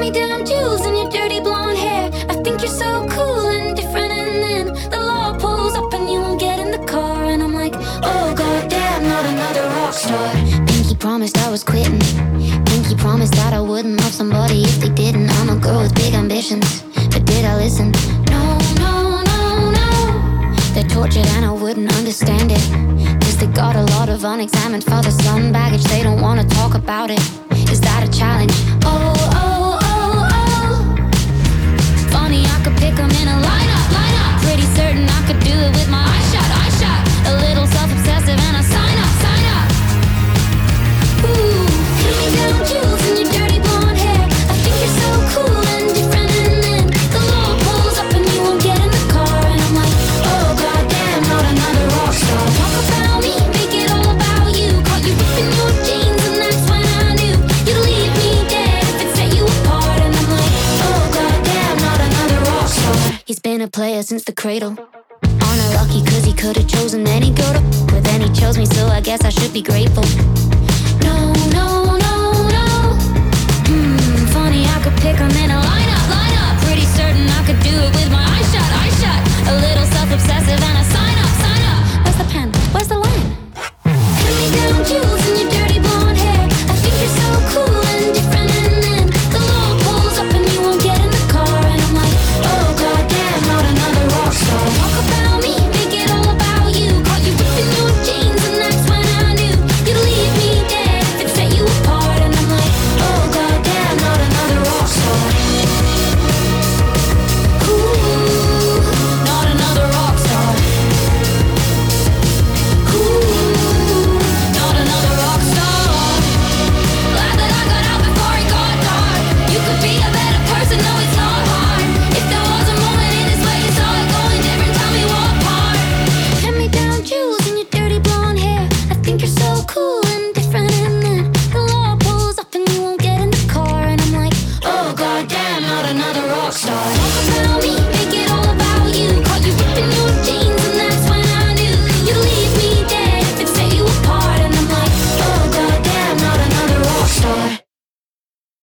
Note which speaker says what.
Speaker 1: me down jewels in your dirty blonde hair. I think you're so cool and different, and then the law pulls up and you won't get in the car, and I'm like, oh goddamn, not another rock star. Pinky promised I was quitting. Pinky promised that I wouldn't love somebody if they didn't. I'm a girl with big ambitions, but did I listen? No, no, no, no. They're tortured and I wouldn't understand it, cause they got a lot of unexamined father-son baggage. They don't wanna talk about it. Is that a challenge? Oh, oh, oh, oh. Funny, I could pick 'em in a lineup. Pretty certain I could do it with my eyes shut. A little self-obsessive and I sign up. Ooh, put me down jewels in your dirty blonde hair. I think you're so cool and different, and then the law pulls up and you won't get in the car, and I'm like, oh goddamn, not another rock star. Talk about me, make it all about you. Caught you ripping your jeans and that's when I knew you'd leave me dead if it set you apart, and I'm like, oh goddamn, not another rock star. He's been a player since the cradle. Honor lucky cause he could've chosen any girl, but then he chose me, so I guess I should be grateful. No, no,